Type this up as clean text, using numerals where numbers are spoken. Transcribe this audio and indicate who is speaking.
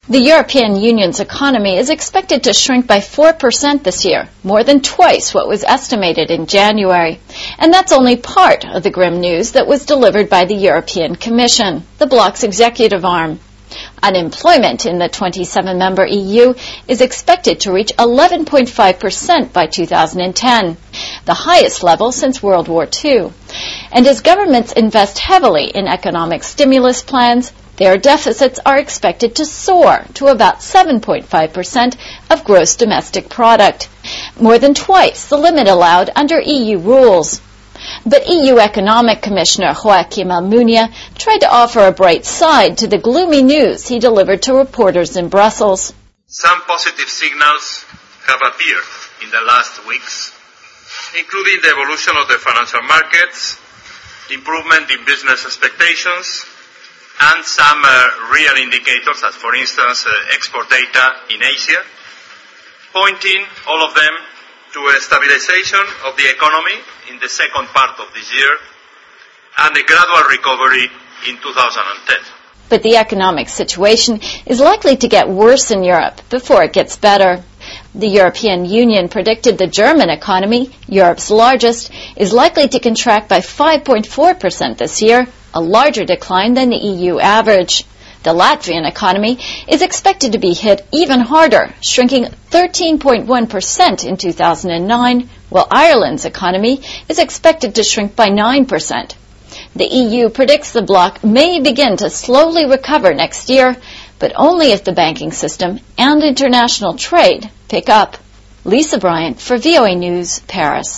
Speaker 1: The European Union's economy is expected to shrink by 4% this year, more than twice what was estimated in January. And that's only part of the grim news that was delivered by the European Commission, the bloc's executive arm. Unemployment in the 27-member EU is expected to reach 11.5% by 2010, the highest level since World War II. And as governments invest heavily in economic stimulus plans, their deficits are expected to soar to about 7.5% of gross domestic product, more than twice the limit allowed under EU rules. But EU Economic Commissioner Joaquim Almunia tried to offer a bright side to the gloomy news he delivered to reporters in Brussels.
Speaker 2: Some positive signals have appeared in the last weeks, including the evolution of the financial markets, improvement in business expectations, and some real indicators, as for instance export data in Asia, pointing all of them to a stabilization of the economy in the second part of this year and a gradual recovery in 2010.
Speaker 1: But the economic situation is likely to get worse in Europe before it gets better. The European Union predicted the German economy, Europe's largest, is likely to contract by 5.4% this year, a larger decline than the EU average. The Latvian economy is expected to be hit even harder, shrinking 13.1% in 2009, while Ireland's economy is expected to shrink by 9%. The EU predicts the bloc may begin to slowly recover next year, but only if the banking system and international trade pick up. Lisa Bryant for VOA News, Paris.